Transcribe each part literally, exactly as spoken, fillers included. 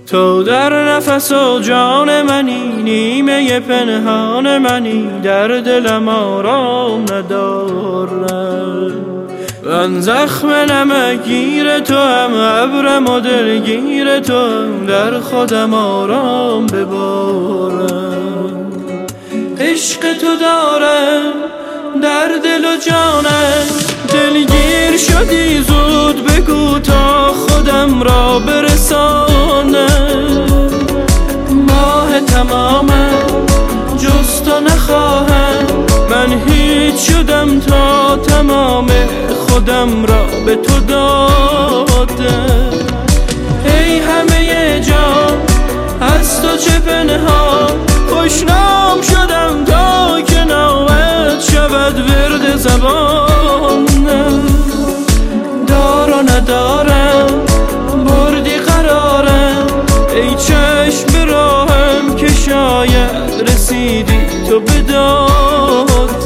تو در نفس و جان منی، نیمه پنهان منی، در دلم آرام ندارم. من زخم نمکگیر تو هم، ابرم و دلگیر تو هم، در خودم آرام ببارم. عشق تو دارم در دل و جانم، دلگیر شدی زود بگو تا خودم را برسانم. ماه تمامم جز تو نخواهم، من هیچ شدم تا تمام خودم را به تو دادم. ای همه جان از تو چه پنهان، خوشنام شدم تا که نامت شود ورد زبانم. دار و ندارم بردی قرارم، ای چشم به راهم که شاید رسیدی تو به دادم.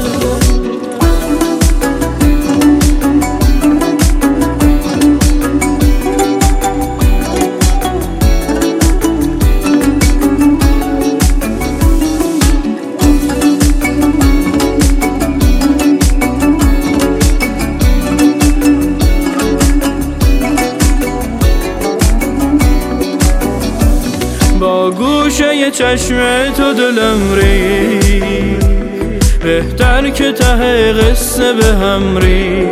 با گوشه چشم تو دلم ری، بهتر که ته قصه به هم ری.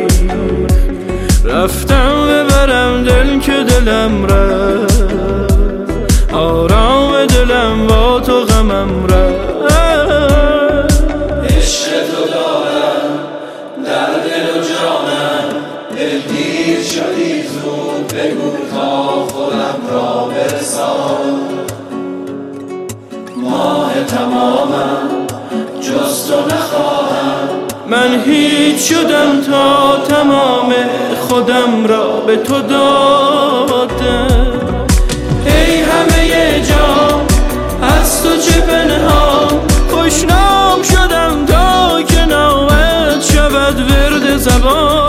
رفتم ببرم دل که دلم رفت، آرام دلم با تو غمم رفت. عشق تو دارم در دل و جانم، دلگیر شدی زود بگو تا خودم را برسان. ماه تمامم جز تو نخواهم، من هیچ شدم تا تمام خودم را به تو دادم. ای همه جان از تو چه پنهان، خوشنام شدم تا که نامت شود ورد زبان.